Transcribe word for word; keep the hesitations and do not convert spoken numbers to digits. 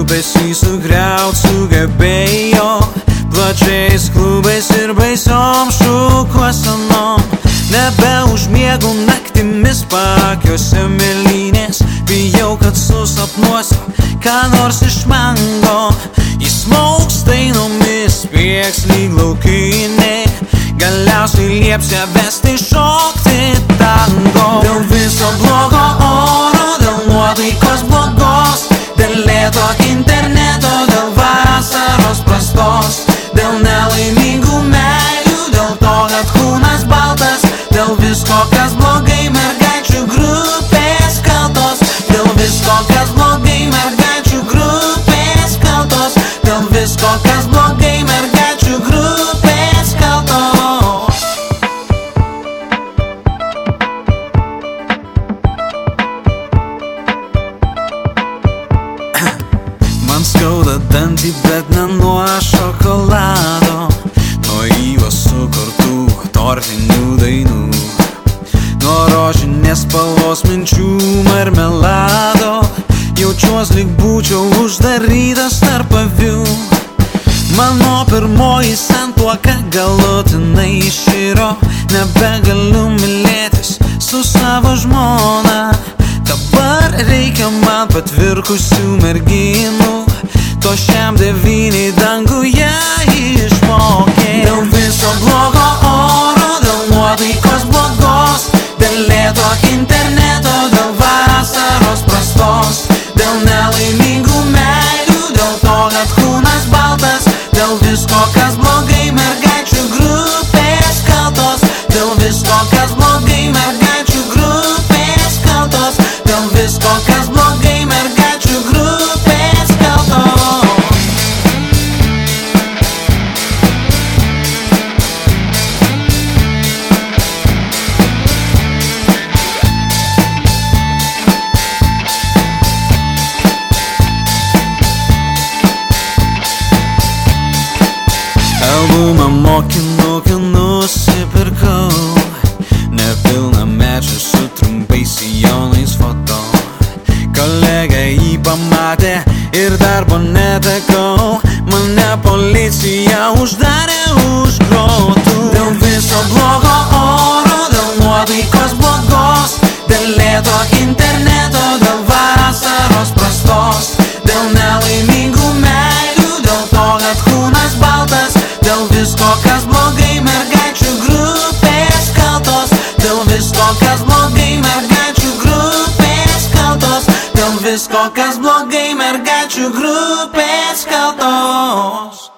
debesį sugriaut sugebėjo, plačiais klubais ir baisiom šukuosenom. Nebeužmiegu naktimis pakiuose mėlynės, bijau, kad susapnuosiu ką nors iš mango. Įsmauks dainomis, spieks lyg laukiniai, galiausiai lieps ją vesti šokti tango. Dėl viso blogo oro, dėl nuotaikos blogos, dėl lėto interneto, dėl vasaros prastos, dėl nelaimingų meilių, dėl to, kad kūnas baltas, dėl visko, kas blogai, mergaičių grupės kaltos, dėl visko, kas blogai, mergaičių grupės kaltos, dėl visko, kas blogai, mergaičių grupės kaltos. Man skauda dantį, bet ne nuo šokolado, nuo Ivos sukurtų tortinių dainų, nuo rožinės spalvos minčių marmelado. Jaučiuos lyg būčiau uždarytas tarp avių. Mano pirmoji santuoka galutinai iširo, nebegaliu mylėtis su savo žmona. Dabar reikia man patvirkusių merginų, to šiam devyniai danguje išmokė. Dėl viso blogo oro, dėl nuotaikos blogos, dėl lėto interneto, dėl vasaros prastos, dėl nelaimingų meilių, dėl to, kad kūnas baltas, dėl visko, kas blogai, mergaičių grupės kaltos, dėl visko, kas blogai, mergaičių grupės kaltos, dėl visko, kas blogai, mergaičių grupės kaltos. Albumą mokinukų nusipirkau, nepilnamečių su trumpais sijonais foto. Kolegė jį pamatė ir darbo netekau, mane policija uždarė už grotų. Dėl viso blogo oro, dėl nuotaikos blogos, dėl lėto interneto, dėl vasaros prastos, dėl nelaimingų meilių, dėl to, kad kūnas baltas, dėl visko, kas blogai, mergaičių grupės kaltos, dėl visko, kas blogai, mergaičių grupės kaltos, dėl visko, kas blogai, mergaičių grupės kaltos.